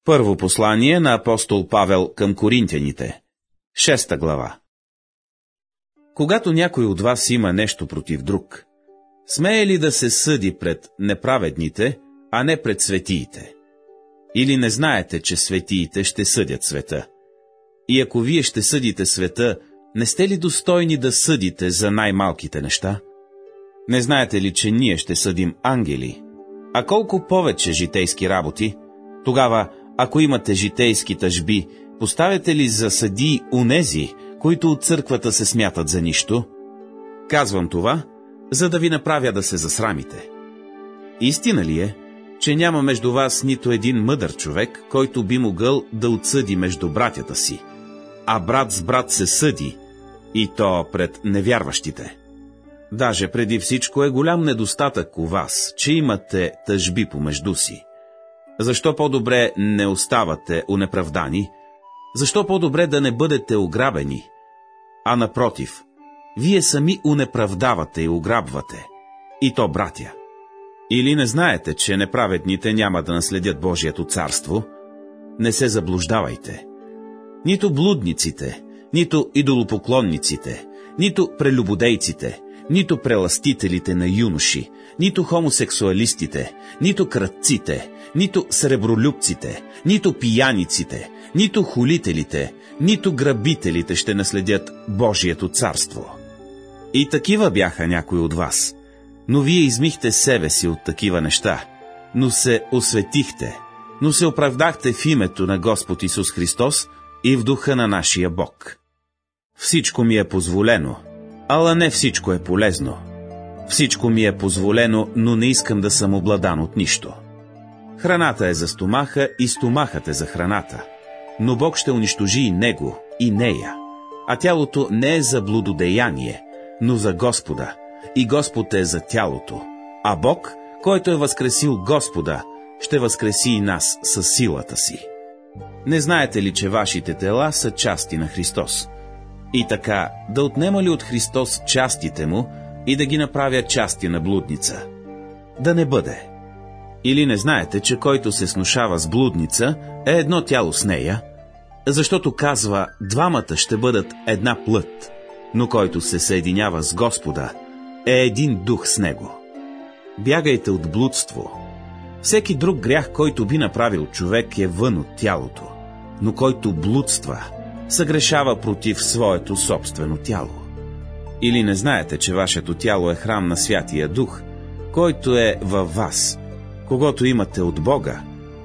Първо послание на апостол Павел към Коринтяните, 6 глава. Когато някой от вас има нещо против друг, смее ли да се съди пред неправедните, а не пред светиите? Или не знаете, че светиите ще съдят света? И ако вие ще съдите света, не сте ли достойни да съдите за най-малките неща? Не знаете ли, че ние ще съдим ангели? А колко повече житейски работи? Тогава, ако имате житейски тъжби, поставяте ли за съдии онези, които от църквата се смятат за нищо? Казвам това, за да ви направя да се засрамите. Истина ли е, че няма между вас нито един мъдър човек, който би могъл да отсъди между братята си, а брат с брат се съди, и то пред невярващите? Даже преди всичко е голям недостатък у вас, че имате тъжби помежду си. Защо по-добре не оставате унеправдани? Защо по-добре да не бъдете ограбени? А напротив, вие сами унеправдавате и ограбвате, и то братя. Или не знаете, че неправедните няма да наследят Божието царство? Не се заблуждавайте. Нито блудниците, нито идолопоклонниците, нито прелюбодейците, нито преластителите на юноши, нито хомосексуалистите, нито крадците, нито сребролюбците, нито пияниците, нито хулителите, нито грабителите ще наследят Божието царство. И такива бяха някои от вас, но вие измихте себе си от такива неща, но се осветихте, но се оправдахте в името на Господ Исус Христос и в духа на нашия Бог. Всичко ми е позволено, ала не всичко е полезно. Всичко ми е позволено, но не искам да съм обладан от нищо. Храната е за стомаха и стомахът е за храната, но Бог ще унищожи и него, и нея. А тялото не е за блудодеяние, но за Господа, и Господ е за тялото. А Бог, който е възкресил Господа, ще възкреси и нас със силата си. Не знаете ли, че вашите тела са части на Христос? И така, да отнема ли от Христос частите му и да ги направя части на блудница? Да не бъде. Или не знаете, че който се снушава с блудница е едно тяло с нея? Защото казва, двамата ще бъдат една плът, но който се съединява с Господа е един дух с него. Бягайте от блудство. Всеки друг грях, който би направил човек, е вън от тялото, но който блудства, съгрешава против своето собствено тяло. Или не знаете, че вашето тяло е храм на Святия Дух, който е във вас, когото имате от Бога,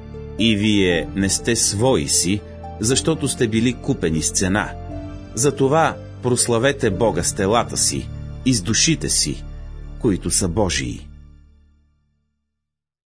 и вие не сте свои си, защото сте били купени с цена. Затова прославете Бога с телата си и с душите си, които са Божии.